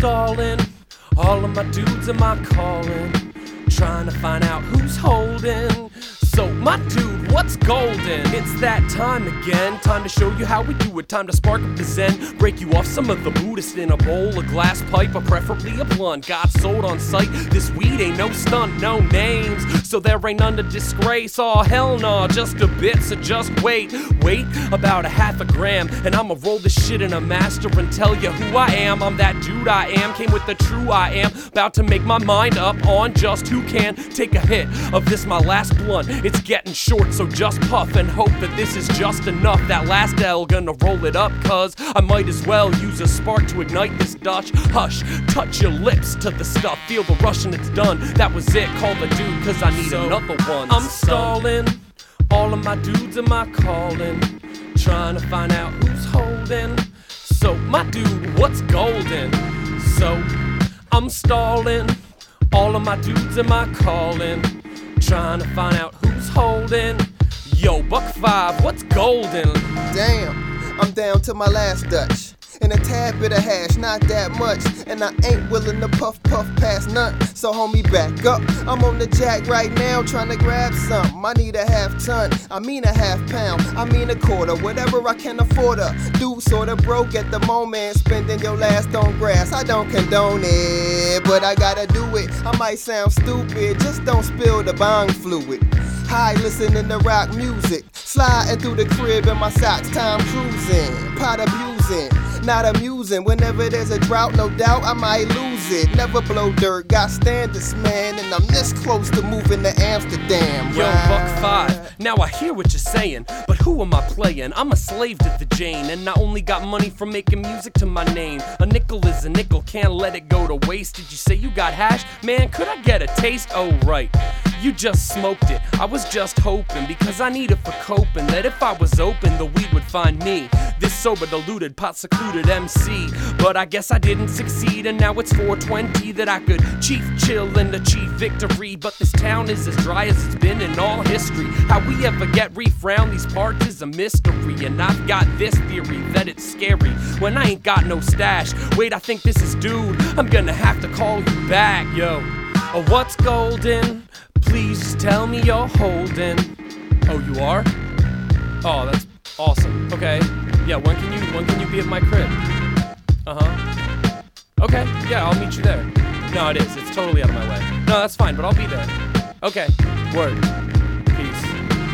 stalling, all of my dudes am I calling, trying to find out who's holding. So my dude, what's golden? It's that time again, time to show you how we do it, time to spark up the zen, break you off some of the Buddhist in a bowl, a glass pipe, or preferably a blunt. Got sold on sight, this weed ain't no stunt, no names, so there ain't none to disgrace. Oh hell nah, just a bit, so just wait about a half a gram, and I'ma roll this shit in a master and tell you who I am. I'm that dude I am, came with the true I am, about to make my mind up on just who can take a hit of this my last blunt. It's getting short, so just puff and hope that this is just enough. That last L, gonna roll it up, cause I might as well use a spark to ignite this Dutch. Hush, touch your lips to the stuff, feel the rush and it's done. That was it, call the dude, cause I need another one. I'm stalling, all of my dudes am I calling, trying to find out who's holding. So my dude, what's golden? So I'm stalling, all of my dudes am I calling, trying to find out who's holding. Yo, Buck 5, what's golden? Damn, I'm down to my last Dutch, and a tad bit of hash, not that much, and I ain't willing to puff past none. So homie, back up, I'm on the jack right now trying to grab something. I need a half ton, I mean a half pound, I mean a quarter, whatever I can afford to. Dude sorta broke at the moment, spending your last on grass. I don't condone it, but I gotta do it. I might sound stupid, just don't spill the bong fluid. High listening to rock music, sliding through the crib in my socks, time cruising, pot abusing, not amusing. Whenever there's a drought, no doubt I might lose it. Never blow dirt, got standards, man, and I'm this close to moving to Amsterdam. Yo, Buck 5, now I hear what you're saying, but who am I playing? I'm a slave to the Jane, and I only got money from making music to my name. A nickel is a nickel, can't let it go to waste. Did you say you got hash? Man, could I get a taste? Oh right, you just smoked it. I was just hoping, because I need it for coping, that if I was open, the weed would find me. This sober, deluded, pot secluded MC. But I guess I didn't succeed, and now it's 420 that I could chief chill and achieve victory. But this town is as dry as it's been in all history. How we ever get reef round these parts is a mystery, and I've got this theory that it's scary when I ain't got no stash. Wait, I think this is dude, I'm gonna have to call you back. Yo, oh, what's golden? Please just tell me you're holding. Oh, you are? Oh, that's awesome. Okay. Yeah, when can you be at my crib? Okay, yeah, I'll meet you there. No, it is. It's totally out of my way. No, that's fine, but I'll be there. Okay. Word. Peace.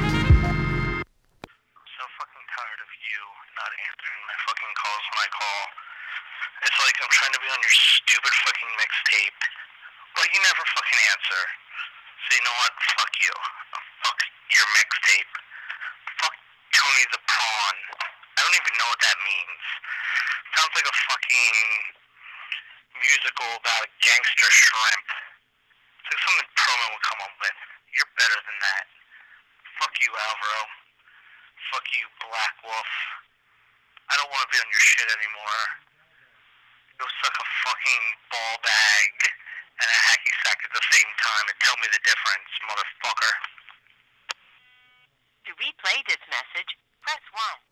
I'm so fucking tired of you not answering my fucking calls when I call. It's like I'm trying to be on your stupid fucking mixtape, but you never fucking answer. So you know what? Fuck you. Fuck your mixtape. Fuck Tony the Prawn. I don't even know what that means. Sounds like a fucking musical about a gangster shrimp. It's like something Perlman would come up with. You're better than that. Fuck you, Alvaro. Fuck you, Black Wolf. I don't want to be on your shit anymore. Go suck a fucking ball bag and a hacky sack at the same time and tell me the difference, motherfucker. To replay this message, press 1.